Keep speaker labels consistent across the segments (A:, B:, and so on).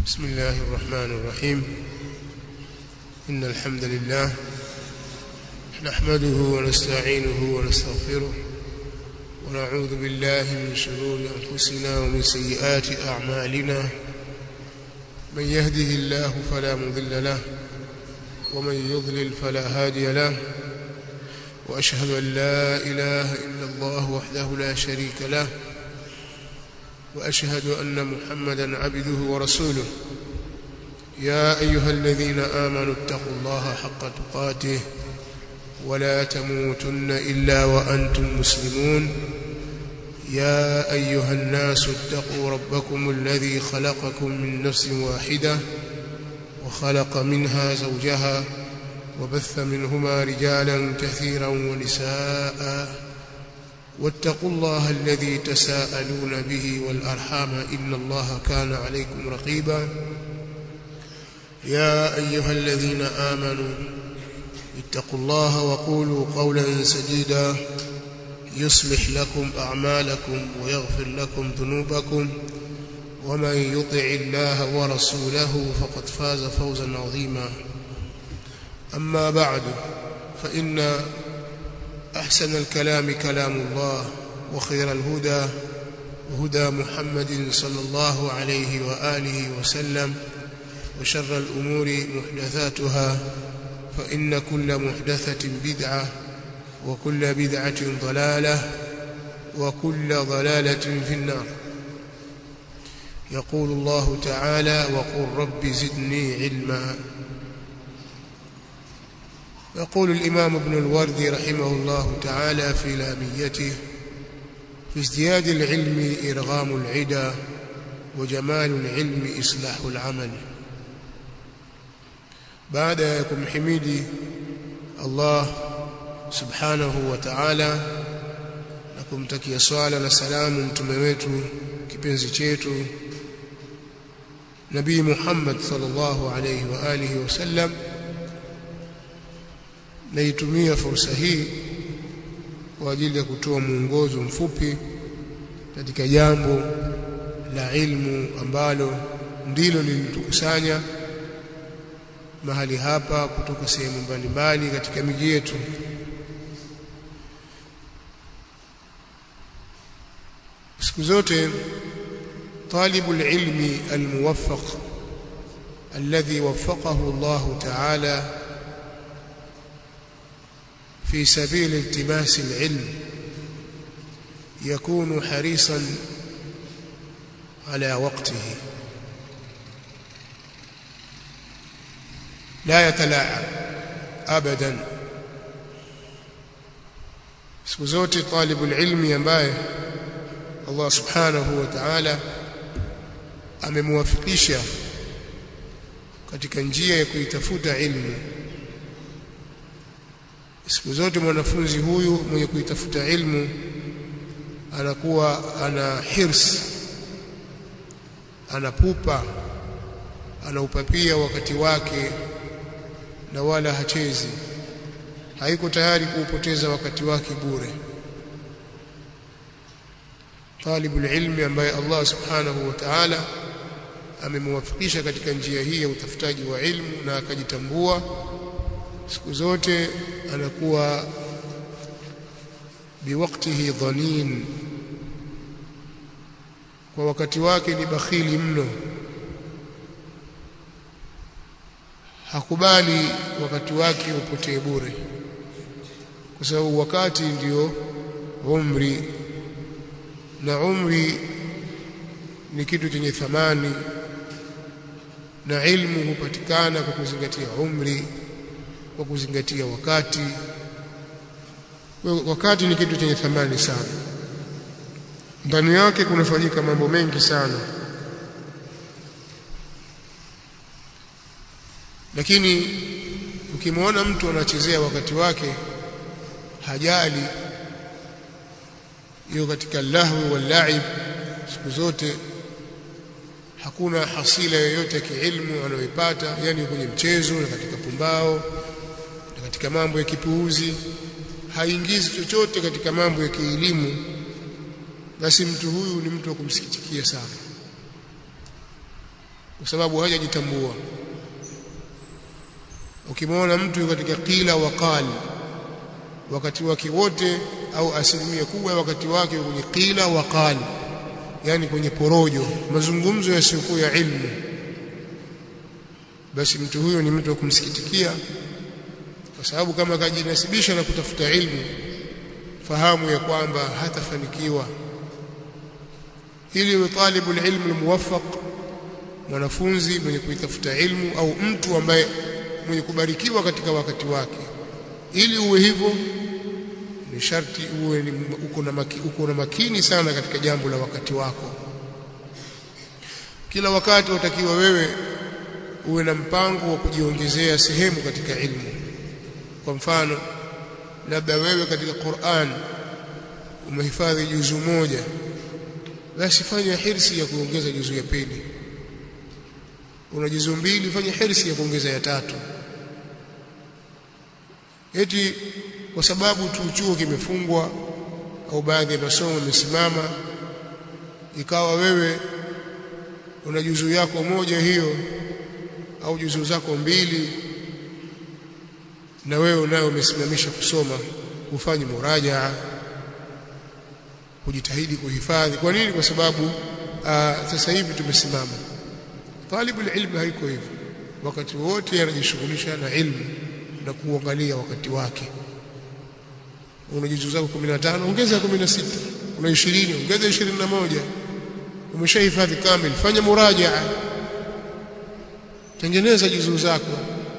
A: بسم الله الرحمن الرحيم. إن الحمد لله نحمده ونستعينه ونستغفره ونعوذ بالله من شرور أنفسنا ومن سيئات أعمالنا. من يهده الله فلا مضل له ومن يضلل فلا هادي له، وأشهد أن لا إله إلا الله وحده لا شريك له، وأشهد أن محمدا عبده ورسوله. يا أيها الذين آمنوا اتقوا الله حق تقاته ولا تموتن إلا وأنتم مسلمون. يا أيها الناس اتقوا ربكم الذي خلقكم من نفس واحدة وخلق منها زوجها وبث منهما رجالا كثيرا ونساء، واتقوا الله الذي تساءلون به والأرحام إن الله كان عليكم رقيبا. يا أيها الذين آمنوا اتقوا الله وقولوا قولا سديدا يصلح لكم أعمالكم ويغفر لكم ذنوبكم، ومن يطع الله ورسوله فقد فاز فوزا عظيما. أما بعد، فإن أحسن الكلام كلام الله، وخير الهدى هدى محمد صلى الله عليه وآله وسلم، وشر الأمور محدثاتها، فإن كل محدثة بدعة وكل بدعة ضلالة وكل ضلالة في النار. يقول الله تعالى: وقل رب زدني علما. يقول الإمام ابن الوردي رحمه الله تعالى في لاميته: في ازدياد العلم إرغام العدا، وجمال العلم إصلاح العمل. بعد يكم حميدي الله subhanahu wa ta'ala na kumtakia swala na salamu mtume wetu kipenzi chetu Nabii Muhammad sallallahu alayhi wa alihi wasallam, naitumia fursa hii kwa ajili ya kutoa mwongozo mfupi katika jambo la ilmu ambalo ndilo lilitukusanya mahali hapa kutoka sehemu mbalimbali katika miji yetu. siku zote talibul ilmi almuwaffaq alladhi waffaqahu Allah ta'ala في سبيل التماس العلم يكون حريصا على وقته، لا يتلاعب أبدا. siku zote talibul ilmi ambaye Allah subhanahu wa ta'ala amemwafikisha katika njia ya kuitafuta ilmu, siku zote mwanafunzi huyu mwenye kuitafuta ilmu anakuwa ana hirs, anapupa, anaupapia wakati wake na wala hachezi, haiko tayari kuupoteza wakati wake bure. Talibul ilmi ambaye Allah subhanahu wa ta'ala amemwafikisha katika njia hii ya utafutaji wa ilmu na akajitambua, siku zote anakuwa biwaktihi dhanin, kwa wakati wake ni bakhili mno. Hakubali wakati wake upotee bure, kwa sababu wakati ndio umri, na umri ni kitu chenye thamani, na ilmu hupatikana kwa kuzingatia umri, kwa kuzingatia wakati. Wakati ni kitu chenye thamani sana, ndani yake kunafanyika mambo mengi sana. Lakini ukimwona mtu anachezea wakati wake, hajali, hiyo katika lahwi wal laib, siku zote hakuna hasila yoyote ya kiilmu anayoipata, yani kwenye mchezo na katika pumbao na katika mambo ya kipuuzi, haingizi chochote katika mambo ya kielimu, basi mtu huyu ni mtu wa kumsikitikia sana. kwa sababu hajajitambua. Ukimwona mtu katika qila wa qali, wakati wake wote au asilimia kubwa ya wakati wake kwenye qila wa qali, yani kwenye porojo, mazungumzo yasiyokuwa ya ilmu, basi mtu huyo ni mtu wa kumsikitikia, kwa sababu kama kajinasibisha na kutafuta ilmu, fahamu ya kwamba hatafanikiwa. Ili talibul ilmu almuwaffaq, mwanafunzi mwenye kuitafuta ilmu au mtu ambaye mwenye kubarikiwa katika wakati wake, ili uwe hivyo ni sharti uwe uko na makini sana katika jambo la wakati wako. Kila wakati utakiwa wewe uwe na mpango wa kujiongezea sehemu katika ilmu. Kwa mfano, labda wewe katika Qur'an umehifadhi juzu moja, basi fanya hirsi ya kuongeza juzu ya pili. Una juzu mbili, fanya hirsi ya kuongeza ya tatu. Eti kwa sababu tu chuo kimefungwa au baadhi ya masomo yamesimama, ikawa wewe una juzu yako moja hiyo au juzu zako mbili, na wewe unayo umesimamisha kusoma, ufanye murajaa, kujitahidi kuhifadhi. Kwa nini? Kwa sababu sasa hivi tumesimama. Talibul ilmu haiko hivyo, wakati wote anajishughulisha na ilmu na kuangalia wakati wake. Una juzu zako 15, ongeza 16. Una 20, ongeza 21. Umeshahifadhi kamili, fanya murajaa, tengeneza juzu zako.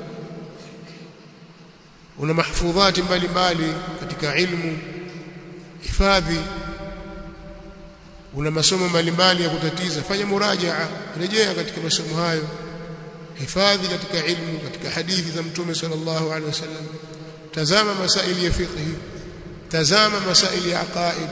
A: Una mahfudhati mbalimbali katika ilmu, hifadhi. Una masomo mbalimbali ya kutatiza, fanya murajaa, rejea katika masomo hayo, hifadhi katika ilmu, katika hadithi za Mtume sallallahu alaihi wasallam. Tazama masaili ya fiqh, tazama masaili ya aqaid.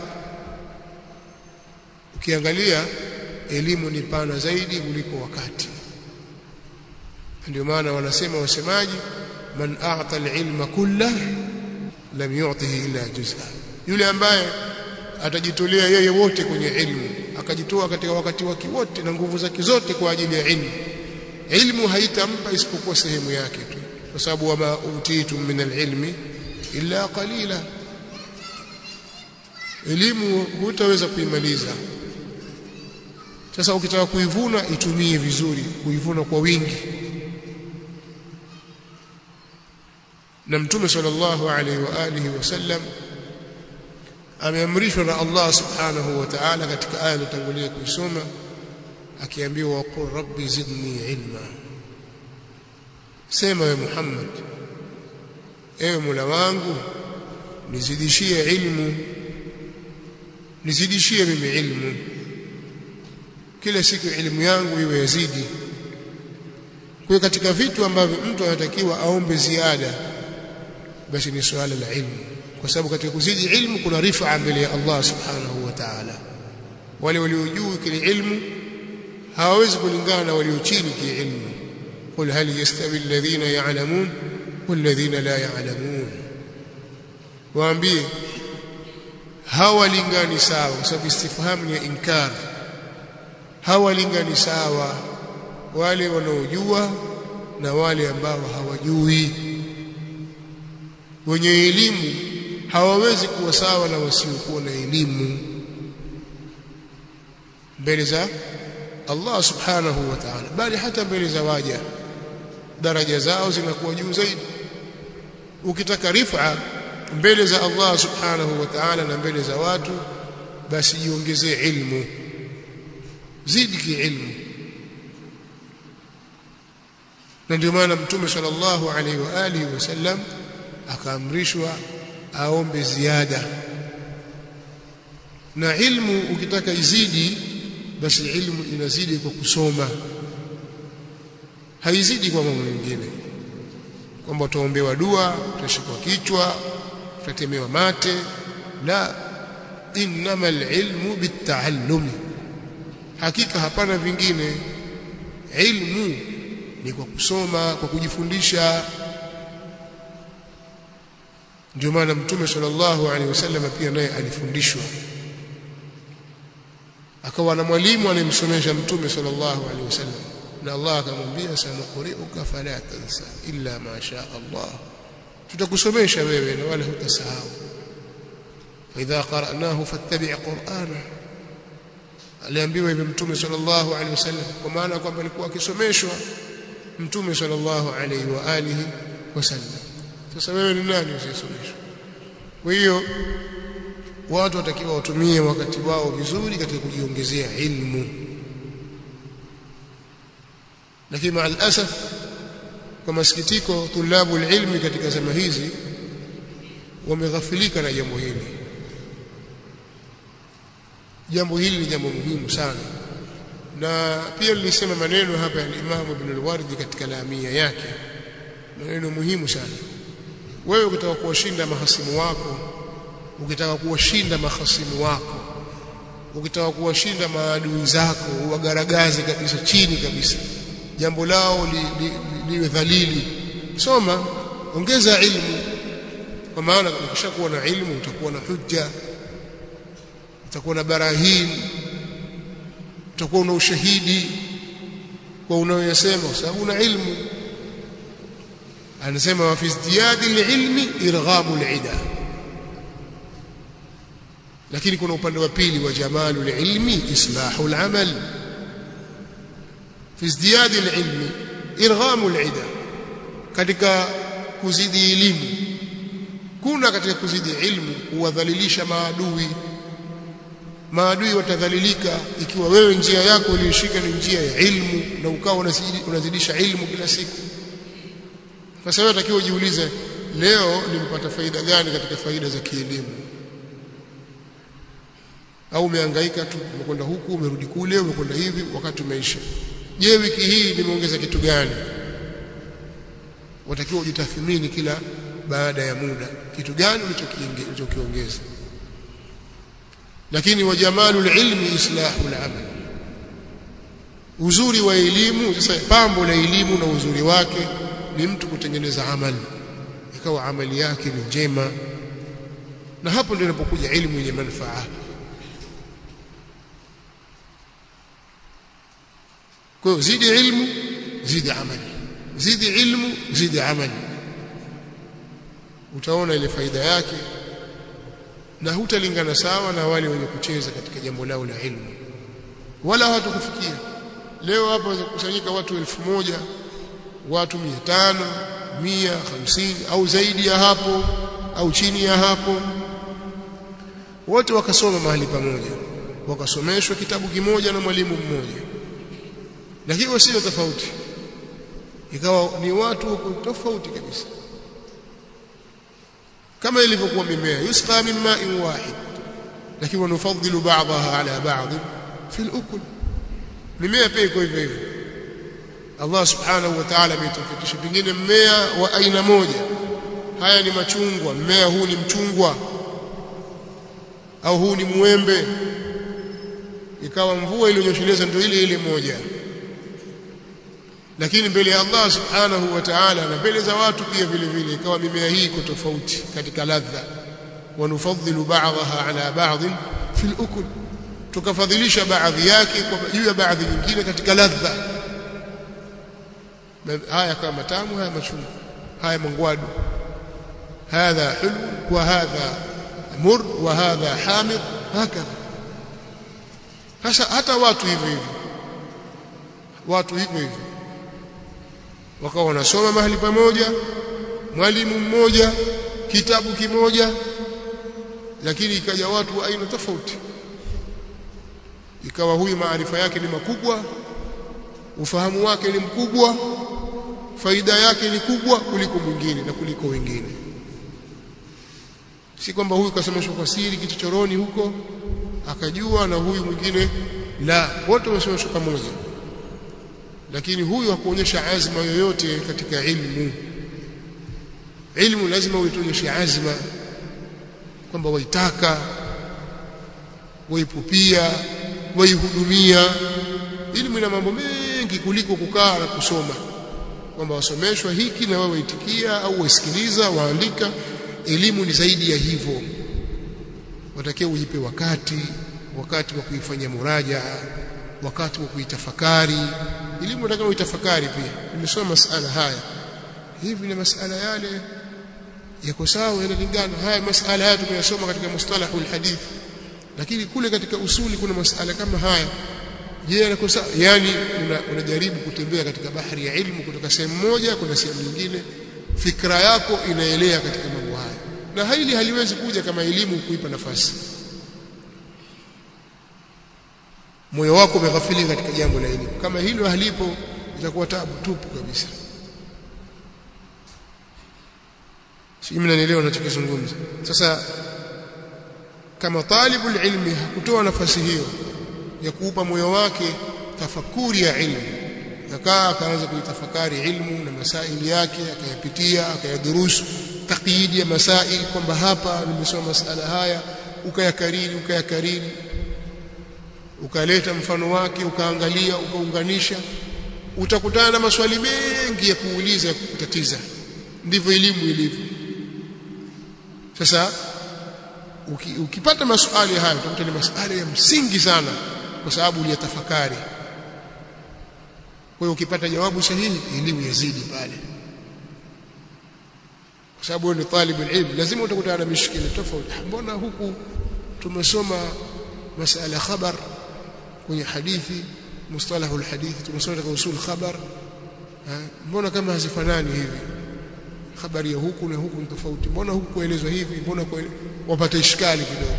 A: Ukiangalia elimu ni pana zaidi kuliko wakati. Ndio maana wanasema wasemaji, man a'ta al-ilma kullahu lam yu'tihi illa juz'a. Yule ambaye atajitolea yeye wote kwenye ilmu, akajitoa katika wakati wake wote na nguvu zake zote kwa ajili ya ilmu, ilmu haitampa isipokuwa sehemu yake tu, kwa sababu wama utitum min al-ilmi illa qalila. Elimu hutaweza kuimaliza. Sasa ukitaka kuivuna, itumie vizuri, kuivuna kwa wingi. Na Mtume sallallahu alaihi wa alihi wasallam ameamrishwa na Allah subhanahu wa ta'ala katika aya iliyotangulia kuisoma, akiambiwa waqul rabbi zidni ilma. Sema ya Muhammad, ewe Mola wangu nizidishie ilmu, nizidishie mimi ilmu, kila siku elimu yangu iwe yazidi. Kwa katika vitu ambavyo mtu anatakiwa aombe ziada, basi ni swala la ilmu, kwa sababu katika kuzidi ilmu kuna rifaa mbele ya Allah subhanahu wa ta'ala. Wale walio juu kile ilmu hawawezi kulingana na walio chini kile ilmu. Qul hal yastawi alladhina ya'lamun walladhina la ya'lamun, waambie hawalingani sawa, kwa sababu istifhamu ni inkar. Hawalingani sawa wale wanaojua na wale ambao hawajui. Wenye elimu hawawezi kuwa sawa na wasiokuwa na elimu mbele za Allah subhanahu wa ta'ala, bali hata mbele za waja daraja zao zinakuwa juu zaidi. Ukitaka rifa mbele za Allah subhanahu wa ta'ala na mbele za watu, basi jiongezee ilmu, zidi kiilmu. Na ndio maana Mtume sallallahu alaihi wa alihi wasallam akaamrishwa aombe ziada. Na ilmu ukitaka izidi, basi ilmu inazidi kwa kusoma, haizidi kwa mambo mengine, kwamba utaombewa dua, utashikwa kichwa, utatemewa mate. La, innamal ilmu bitaallumi, hakika hapana vingine. Ilmu ni kwa kusoma, kwa kujifundisha. Ndio maana Mtume sallallahu alaihi wasallam pia naye alifundishwa, akawa na mwalimu anayemsomesha Mtume sallallahu alaihi wasallam. na Allah akamwambia sanuqri'uka fala tansa illa ma sha Allah, tutakusomesha wewe na wala hutasahau. Fa idha qara'nahu fattabi' qur'ana, aliambiwa hivi Mtume sallallahu alaihi wasallam, kwa maana kwamba alikuwa akisomeshwa Mtume sallallahu alaihi wa alihi wasallam. Sasa wewe ni nani usisomeshwe? Kwa hiyo watu watakiwa watumie wakati wao vizuri katika kujiongezea ilmu. Lakini maal asaf, kwa masikitiko, tulabu ilmi katika zama hizi wameghafilika na jambo hili. Jambo hili ni jambo muhimu sana, na pia nilisema maneno hapa ya Imam Ibn al-Wardi katika Lamia yake, maneno muhimu sana. Wewe ukitaka kuwashinda mahasimu wako, ukitaka kuwashinda mahasimu wako, ukitaka kuwashinda maadui zako, uwagaragaze kabisa chini kabisa, jambo lao liwe dhalili, soma, ongeza ilmu. Kwa maana ukishakuwa na ilmu utakuwa na hujja, utakuwa na barahin, utakuwa na ushahidi kwa unayosema, kwa sababu una ilmu. Anasema wa fi izdiyadi alilmi irghamu alida. Lakini kuna upande wa pili wa jamalu alilmi islahu alamal. Fi izdiyadi alilmi irghamu alida, katika kuzidi elimu kuna katika kuzidi ilmu kuwadhalilisha maadui. Maadui watadhalilika ikiwa wewe njia yako ulioshika ni njia ya ilmu na ukawa unazidisha ilmu kila siku. Sasa wewe unatakiwa ujiulize, leo nimepata faida gani katika faida za kielimu? Au umehangaika tu, umekwenda huku umerudi kule, umekwenda hivi, wakati umeisha. Je, wiki hii nimeongeza kitu gani? Unatakiwa ujitathmini kila baada ya muda, kitu gani ulichokiongeza. Lakini wa jamalul ilmi islahu al-amal, uzuri wa elimu. Sasa pambo la elimu na uzuri wake ni mtu kutengeneza amali, ikawa amali yake ni njema, na hapo ndio inapokuja elimu yenye manufaa. Kwa hiyo zidi ilmu, zidi amali, zidi ilmu, zidi amali, utaona ile faida yake, na hutalingana sawa na wale wenye kucheza katika jambo lao la ilmu, wala hawatakufikia. Leo hapa wakusanyika watu 1000, watu 500, 150 au zaidi ya hapo au chini ya hapo, wote wakasoma mahali pamoja, wakasomeshwa kitabu kimoja na mwalimu mmoja, lakini wasio tofauti, ikawa ni watu tofauti kabisa. Kama ilivyokuwa mimea, yusqa min ma'in wahid, lakini wanufadhilu ba'daha ala ba'd fi al-ukul. Mimea pia iko hivyo hivyo. Allah subhanahu wa ta'ala ametofautisha, pengine mmea wa aina moja, haya ni machungwa, mmea huu ni mchungwa, au huu ni muembe, ikawa mvua iliyonyesheleza ndio ile ile moja. Lakini mbele ya Allah subhanahu wa ta'ala na mbele za watu pia vile vile, ikawa mimea hii iko tofauti katika ladha. Wanufadhilu ba'daha ala ba'd fi al-ukul, tukafadhilisha baadhi yake kwa juu ya baadhi nyingine katika ladha. Haya kama matamu, haya machungu, haya mangwadu, hadha hulu wa hadha mur wa hadha hamid, hakadha. Hata watu hivyo hivyo, watu hivyo hivyo wakawa wanasoma mahali pamoja, mwalimu mmoja, kitabu kimoja, lakini ikaja watu wa aina tofauti. Ikawa huyu maarifa yake ni makubwa, ufahamu wake ni mkubwa, faida yake ni kubwa kuliko mwingine na kuliko wengine. Si kwamba huyu kasomeshwa kwa siri kichochoroni huko akajua na huyu mwingine la, wote wamesomeshwa pamoja, lakini huyu hakuonyesha azma yoyote katika ilmu. Ilmu lazima uitonyeshe azma kwamba waitaka, waipupia, waihudumia. Ilmu ina mambo mengi kuliko kukaa na kusoma, kwamba wasomeshwa hiki na wewe waitikia au wasikiliza, waandika. Elimu ni zaidi ya hivyo. Watakiwa ujipe wakati wa kuifanyia murajaa, wakati wa kuitafakari elimu nataka uitafakari pia. Nimesoma masala haya hivi na masala yale yako sawa, yanalingana. Haya masala haya tumeyasoma katika mustalahul hadith, lakini kule katika usuli kuna masala kama haya. Je, yako sawa? Yani unajaribu kutembea katika bahari ya ilmu kutoka sehemu moja kwenda sehemu nyingine, fikra yako inaelea katika mambo haya, na hili haliwezi kuja kama elimu kuipa nafasi. Moyo wako umeghafilika katika jambo la elimu, kama hilo halipo itakuwa taabu tupu kabisa. Si mnanielewa ninachokizungumza? Sasa kama talibul ilmi hakutoa nafasi hiyo ya kuupa moyo wake tafakuri ya ilmu, akaanza kuitafakari ilmu na masaili yake, akayapitia, akayadurusu taqyid ya masail, kwamba hapa nimesoma masala haya, ukayakariri, ukaleta mfano wake, ukaangalia, ukaunganisha, utakutana na maswali mengi ya kuuliza, ya kukutatiza. Ndivyo elimu ilivyo. Sasa ukipata maswali haya utakuta ni maswali ya msingi sana, kwa sababu uliyatafakari. Kwa hiyo ukipata jawabu sahihi, elimu yazidi pale, kwa sababu wewe ni talibul ilm. Lazima utakutana na mishkili tofauti. Mbona huku tumesoma masala khabar kwenye hadithi, mustalahul hadithi, tumesoma katika usul khabar, mbona kama hazifanani hivi? Habari ya huku na huku ni tofauti. Mbona huku kuelezwa hivi, mbona wapata ishkali kidogo,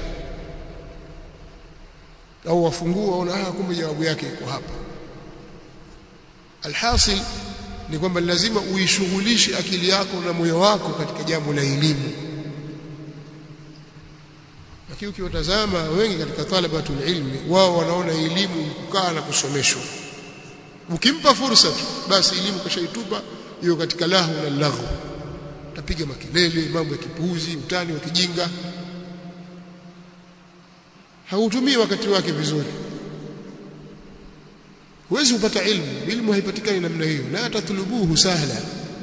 A: au wafungua ona kumbe jawabu yake iko hapa. Alhasil ni kwamba lazima uishughulishe akili yako na moyo wako katika jambo la elimu. Lakini ukiwatazama wengi katika talabatul ilmi, wao wanaona elimu kukaa na kusomeshwa. Ukimpa fursa tu basi elimu kashaitupa, hiyo katika lahu na laghu, tapiga makelele, mambo ya kipuuzi, utani wa kijinga, hautumii wakati wake vizuri. Huwezi kupata ilmu haipatikani namna hiyo. La tatlubuhu sahla,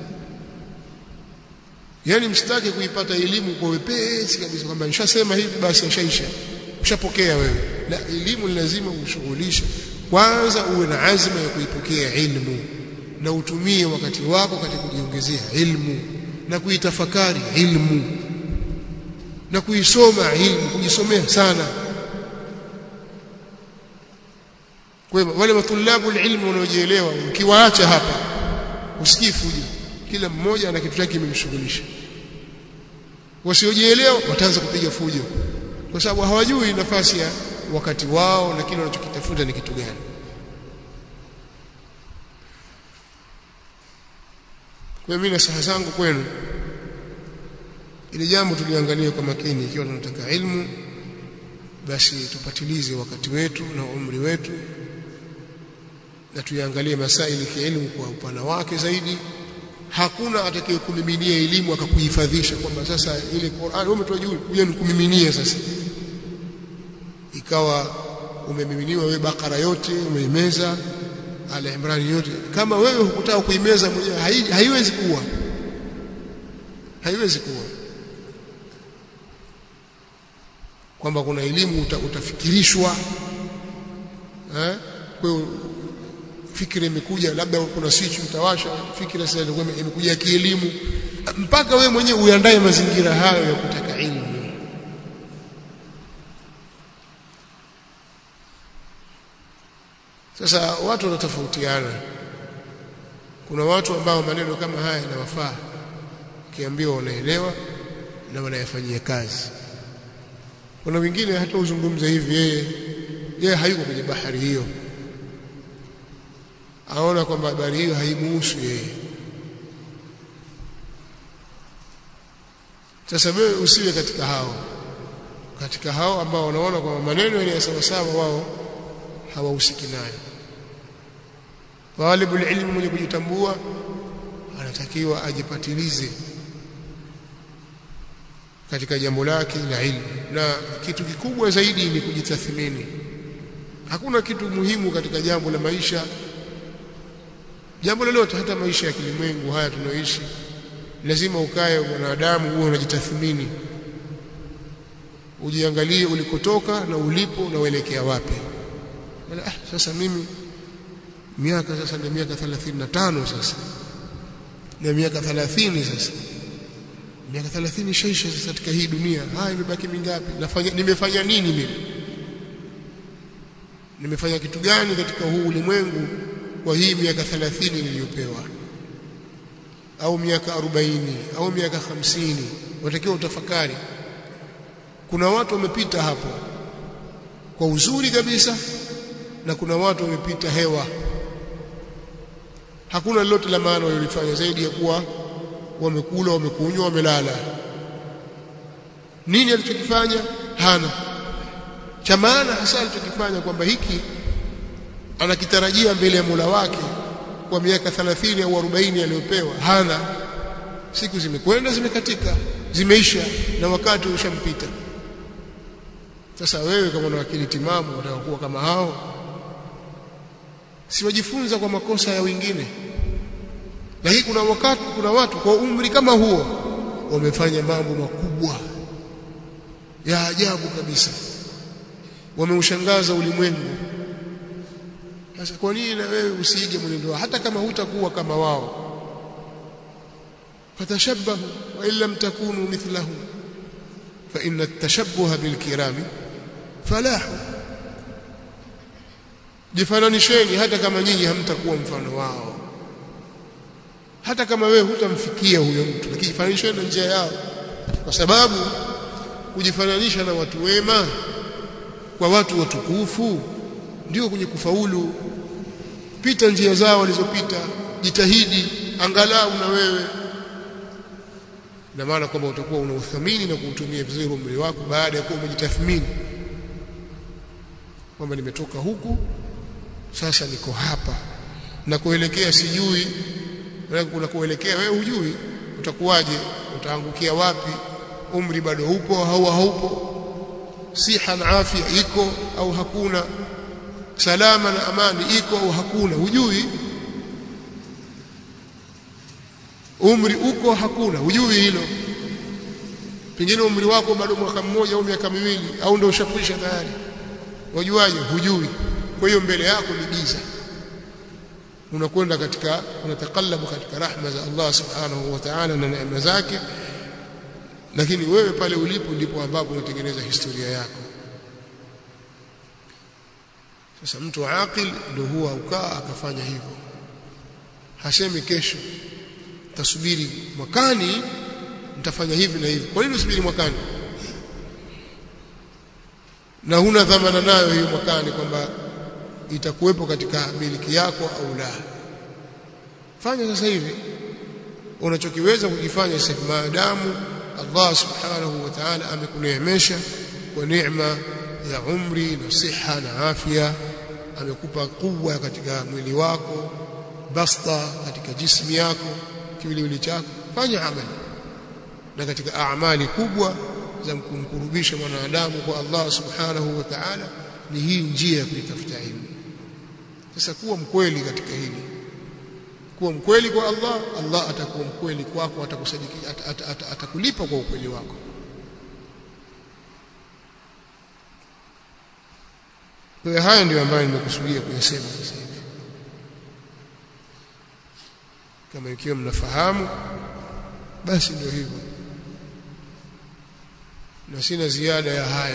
A: yani msitake kuipata elimu kwa wepesi kabisa, kwamba nishasema hivi basi ashaisha, ushapokea wewe. La, elimu lazima ushughulishe kwanza, uwe na azma ya kuipokea ilmu, na utumie wakati wako katika kujiongezea ilmu na kuitafakari ilmu na kuisoma ilmu, kujisomea sana. Kwa hiyo wale matulabu ilmu wanaojielewa, ukiwaacha hapa usikifuje, kila mmoja ana kitu chake kimemshughulisha. Wasiojielewa wataanza kupiga fujo, kwa sababu hawajui nafasi ya wakati wao na kile wanachokitafuta ni kitu gani. Kwa mimi nasaha zangu kwenu, ile jambo tuliangalie kwa makini. Ikiwa tunataka ilmu, basi tupatilize wakati wetu na umri wetu, na tuiangalie masaili ya elimu kwa upana wake zaidi. Hakuna atakayekumiminia elimu akakuhifadhisha kwamba sasa ile Qur'an wewe umetoa juu kuja nikumiminie, sasa ikawa umemiminiwa wewe Bakara yote umeimeza, Ala Imran yote. Kama wewe hukutaka kuimeza mwenyewe, haiwezi kuwa kwamba kuna elimu utafikirishwa. Kwa hiyo fikira imekuja, labda kuna switch utawasha fikira, sasa imekuja kielimu, mpaka wewe mwenyewe uandae mazingira hayo ya kutaka ilmu. Sasa watu wanatofautiana. Kuna watu ambao maneno kama haya yanawafaa, kiambiwa wanaelewa na wanayafanyia kazi. Kuna wengine hata uzungumza hivi, yeye hayuko kwenye bahari hiyo, aona kwamba habari hiyo haimuhusu yeye. Sasa wewe usiwe katika hao ambao wanaona kwamba maneno yale sawa sawa wao hawahusiki nayo. Talibul ilmu mwenye kujitambua anatakiwa ajipatilize katika jambo lake la ilmu, na kitu kikubwa zaidi ni kujitathmini. Hakuna kitu muhimu katika jambo la maisha, jambo lolote, hata maisha ya kilimwengu haya tunaoishi, lazima ukae mwanadamu uwe unajitathmini, ujiangalie ulikotoka na ulipo na uelekea wapi. Sasa mimi miaka sasa ni miaka 35 sasa na miaka 30 sasa miaka 30 shaisha sasa katika hii dunia. Imebaki mingapi? Nimefanya nini mimi? Nimefanya kitu gani katika huu ulimwengu kwa hii miaka 30 niliyopewa, au miaka 40 au miaka 50? Watakiwa utafakari. Kuna watu wamepita hapo kwa uzuri kabisa na kuna watu wamepita hewa, hakuna lolote la maana walilofanya zaidi ya kuwa wamekula, wamekunywa, wamelala. Nini alichokifanya? Hana cha maana hasa alichokifanya, kwamba hiki anakitarajia mbele ya Mola wake kwa miaka 30 au 40 aliyopewa. Hana. Siku zimekwenda, zimekatika, zimeisha na wakati ushampita. Sasa wewe kama una akili timamu utakuwa kama hao? Si wajifunza kwa makosa ya wengine? Lakini kuna watu kwa umri kama huo wamefanya mambo makubwa ya ajabu kabisa, wameushangaza ulimwengu. Sasa kwa nini na wewe usiige mwenendo hata kama hutakuwa kama wao? Fatashabbahu wa illam takunu mithlahum fa inna at-tashabbuha bil kirami falahu. Jifananisheni hata kama nyinyi hamtakuwa mfano wao. Hata kama wewe hutamfikia huyo mtu, lakini jifananisheni na njia yao, kwa sababu kujifananisha na watu wema, kwa watu watukufu, ndio kwenye kufaulu. Pita njia zao walizopita, jitahidi angalau na wewe, na maana kwamba utakuwa unauthamini na kuutumia vizuri umri wako baada ya kuwa umejitathmini kwamba nimetoka huku, sasa niko hapa na kuelekea sijui. Kuna kuelekea wewe hujui utakuwaje, utaangukia wapi, umri bado upo au haupo, siha na afya iko au hakuna, salama na amani iko au hakuna, hujui. Umri uko hakuna, hujui hilo. Pengine umri wako bado mwaka mmoja au miaka miwili au ndio ushakwisha tayari, wajuaje? Hujui. Kwa hiyo mbele yako ni giza, unakwenda unatakallabu katika rahma za Allah subhanahu wa ta'ala na neema zake, lakini wewe pale ulipo ndipo ambapo unatengeneza historia yako. Sasa mtu aqil ndio huwa ukaa akafanya hivyo, hasemi kesho tasubiri mwakani nitafanya hivi na hivi. Kwa nini usubiri mwakani na huna dhamana nayo hiyo mwakani kwamba itakuwepo katika miliki yako au la? Fanya sasa hivi unachokiweza kukifanya sasa, maadamu Allah subhanahu wa ta'ala amekuneemesha kwa neema ya umri na siha na afya, amekupa nguvu katika mwili wako, basta katika jismi yako, kiwiliwili chako. Fanya amali, na katika amali kubwa za kumkurubisha mwanadamu kwa Allah subhanahu wa ta'ala ni hii njia ya kuitafuta elimu. Sasa kuwa mkweli katika hili, kuwa mkweli kwa Allah, Allah atakuwa mkweli kwako, atakusadiki, atakulipa kwa ukweli wako. Kwa haya ndio ambayo nimekusudia kuyasema sasa hivi. Kama ikiwa mnafahamu basi ndio hivyo, na sina ziada ya hayo.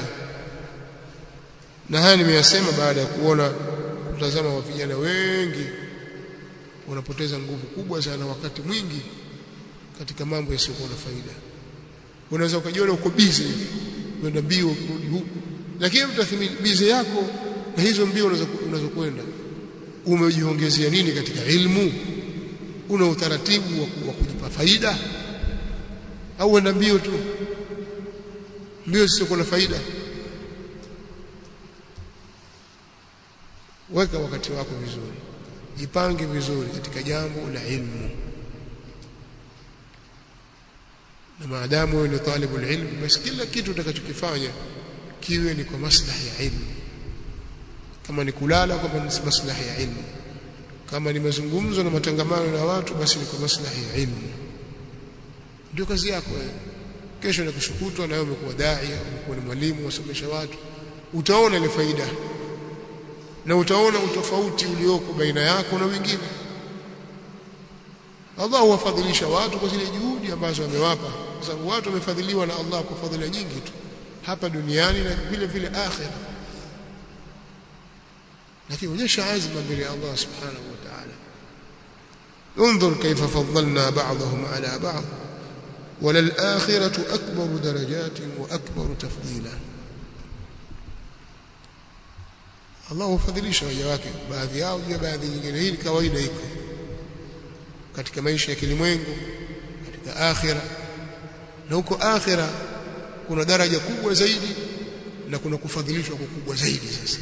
A: Na haya nimeyasema baada ya kuona kutazama wa vijana wengi wanapoteza nguvu kubwa sana, wakati mwingi katika mambo yasiyokuwa na faida. Unaweza ukajiona uko busy kwenda mbio kurudi huku, lakini mtathmini busy yako na hizo mbio unazokwenda umejiongezea nini katika ilmu? Una utaratibu wa kujipa faida au uenda mbio tu, mbio zisizokuwa na faida? Weka wakati wako vizuri, jipange vizuri katika jambo la ilmu, na maadamu wewe ni talibul ilm, basi kila kitu utakachokifanya kiwe ni kwa maslahi ya ilmu. Kama ni kulala, kwa maslahi ya ilmu. Kama ni mazungumzo na matangamano na watu, basi ni kwa maslahi ya ilmu. Ndio kazi yako wewe. Kesho na kushukutwa na wewe umekuwa dai, umekuwa ni mwalimu wasomesha watu, utaona ile faida. na utaona utofauti ulioko baina yako na wengine. Allah huwafadhilisha watu kwa zile juhudi ambazo amewapa, kwa sababu watu wamefadhiliwa na Allah kwa fadhila nyingi tu hapa duniani na vile vile akhira. Lakini onyesha azma mbele ya Allah subhanahu wa ta'ala. انظر كيف فضلنا بعضهم على بعض وللآخرة أكبر درجات وأكبر تفضيلا. Allah hufadhilisha waja wake, baadhi yao juu ya baadhi nyingine. Hii kawaida iko katika maisha ya kilimwengu, katika akhira. Na huko akhira kuna daraja kubwa zaidi na kuna kufadhilishwa kukubwa zaidi. Sasa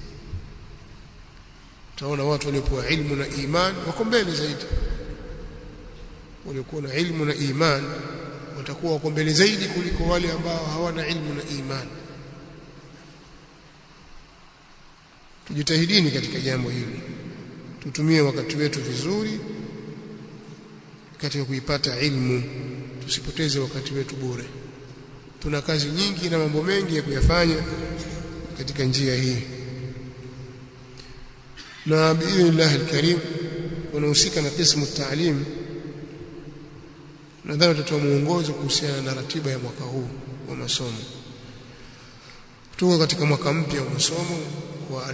A: utaona watu waliopewa ilmu na iman wako mbele zaidi, waliokuwa na ilmu na iman watakuwa wako mbele zaidi kuliko wale ambao hawana ilmu na iman. Tujitahidini katika jambo hili, tutumie wakati wetu vizuri katika kuipata ilmu, tusipoteze wakati wetu bure. Tuna kazi nyingi na mambo mengi ya kuyafanya katika njia hii. Na biidhnillah alkarim wanahusika na qismu taalim, nadhani tutatoa muongozo kuhusiana na ratiba ya mwaka huu wa masomo. Tuko katika mwaka mpya wa masomo wa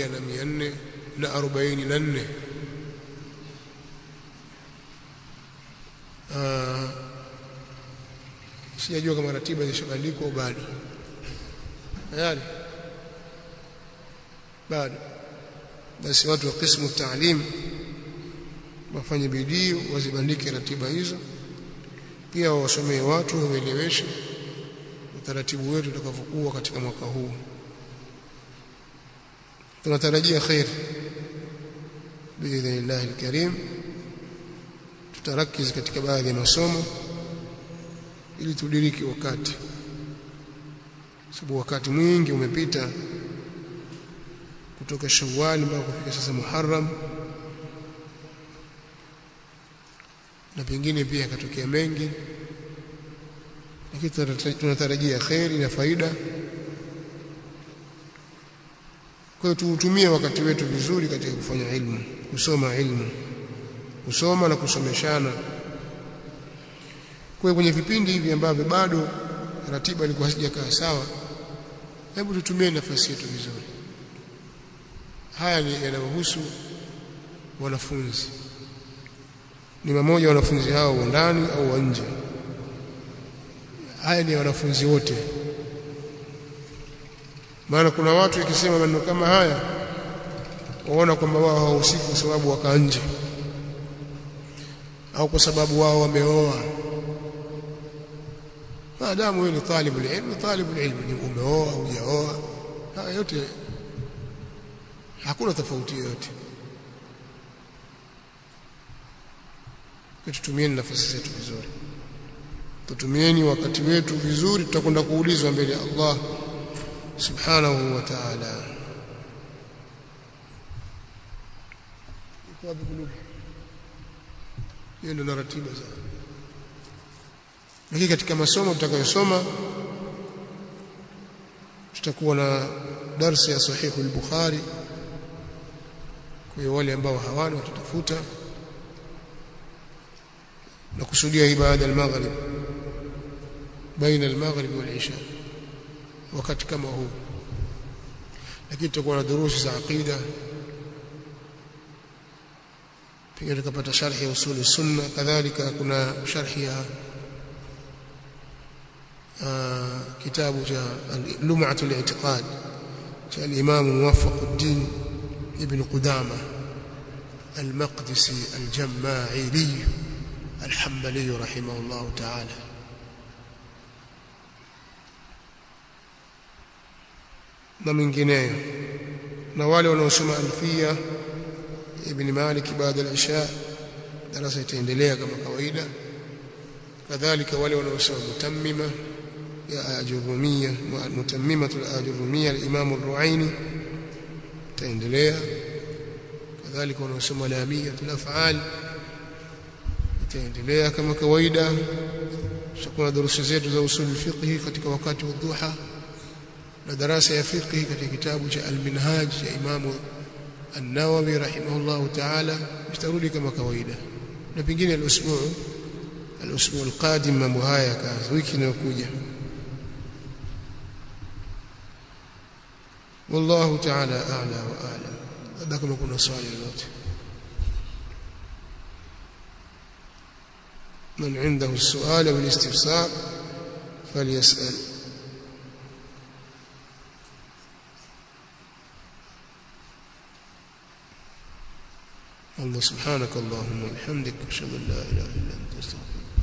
A: 1444. Sijajua kama ratiba zishabandikwa au bado. Tayari? Bado. Basi watu wa qismu taalim wafanye bidii wazibandike ratiba hizo, pia wasomee watu, waeleweshe utaratibu wetu utakavyokuwa katika mwaka huu. Tunatarajia khair biidhnillah alkarim. Tutarakiz katika baadhi ya masomo ili tudiriki wakati, sababu wakati mwingi umepita kutoka Shawwal mpaka kufika sasa Muharram, na pengine pia katokea mengi, lakini tunatarajia khairi na faida. Kwa hiyo tuutumie wakati wetu vizuri katika kufanya ilmu, kusoma ilmu, kusoma na kusomeshana. Kwa kwenye vipindi hivi ambavyo bado ratiba ilikuwa haijakaa sawa, hebu tutumie nafasi yetu vizuri. Haya ni yanayohusu wanafunzi, ni mmoja wanafunzi hao wa ndani au wa nje. Haya ni wanafunzi wote, maana kuna watu ikisema maneno kama haya waona kwamba wao hawahusiki kwa sababu waka nje, au kwa sababu wao wameoa. Maadamu wewe ni talibul ilm, ni umeoa au hujaoa, haya yote hakuna tofauti yoyote. Tutumieni nafasi zetu vizuri, tutumieni wakati wetu vizuri. Tutakwenda kuulizwa mbele ya Allah subhanahu wa ta'ala. Kwa sababu hiyo ndio ratiba za. Lakini katika masomo tutakayosoma tutakuwa na darasa ya Sahih al-Bukhari. Kwa wale ambao hawana watatafuta, na kusudia ibada al-maghrib, baina al-maghrib wal-isha, wakati kama huu. Lakini tutakuwa na durusi za aqida, pia tukapata sharhi ya usul sunna. Kadhalika kuna sharhi ya kitabu cha Lum'at al-i'tiqad cha al-Imam Muwaffaquddin ibn Qudama al-Maqdisi al-Jamma'ili al-Hanbali rahimahullah ta'ala. Na mengineyo, na wale wanaosoma Alfiya ibn Malik baada al-isha, darasa itaendelea kama kawaida. Kadhalika wale wanaosoma Mutammima ya Ajurumiyya, Mutammimatu al-Ajurumiyya al-Imam al-Ru'aini itaendelea. Kadhalika wanaosoma Lamiyyatul Af'al itaendelea kama kawaida. Tutakuwa darasa zetu za usul fiqh katika wakati wa dhuha, na darasa ya fiqh katika kitabu cha Al-Minhaj ya Imam An-Nawawi rahimahullah ta'ala itarudi kama kawaida, na pengine al-usbu' al-qadim mambo haya kazi wiki inayokuja. Wallahu ta'ala a'la wa a'lam. Labda kama kuna swali lolote, من عنده السؤال والاستفسار فليسأل. الله سبحانك اللهم وبحمدك أشهد أن لا إله إلا أنت أستغفرك.